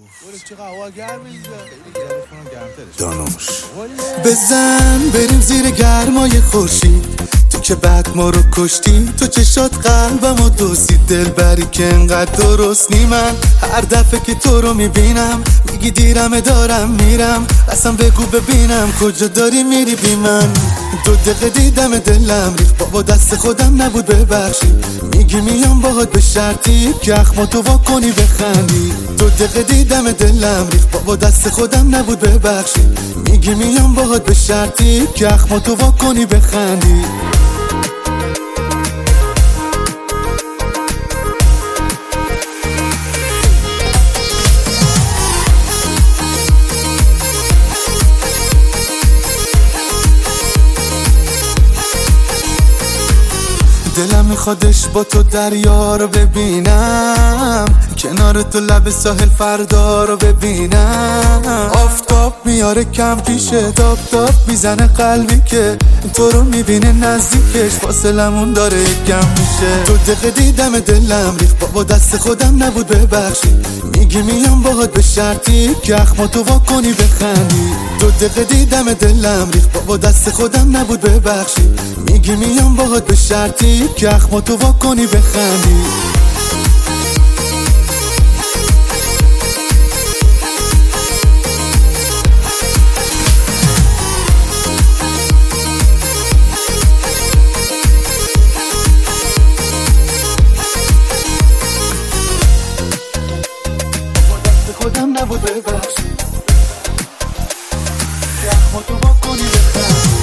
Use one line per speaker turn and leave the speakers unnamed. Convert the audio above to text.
دانوش بزن بریم زیر گرمای خورشید، تو که بعد ما رو کشتی، تو چشات قلبمو دوستی، دل بری که انقدر درست نی. من هر دفعه که تو رو میبینم میگی دیرم دارم میرم، اصلا بگو ببینم کجا داری میری بی من. 2 دقیقه دیدم دلم ریخت، بابا دست خودم نبود ببخشی، میگی میام باهات به شرطی که اخماتو وا کنی بخندی. 2 دقیقه دیدم دلم ریخت، بابا دست خودم نبود ببخشی، میگی میام باهات به شرطی که اخماتو وا کنی بخندی. دلم میخوادش با تو دریا رو ببینم، کنار تو لب ساحل فردا رو ببینم. آفتاب میاره کم پیشه، داب داب میزنه قلبی که تو رو میبینه نزدیکش، فاصلمون داره کم میشه. 2 دقیقه دیدم دلم ریخت، بابا دست خودم نبود ببخشی، میگی میام باهات به شرطی که اخماتو وا کنی بخندی. 2 دقیقه دیدم دلم ریخت، بابا دست خودم نبود ببخشی، میگی میام باهات به شرطی که اخماتو وا کنی بخندی. خودم نبود ببخشی که اخماتو وا کنی بخندی.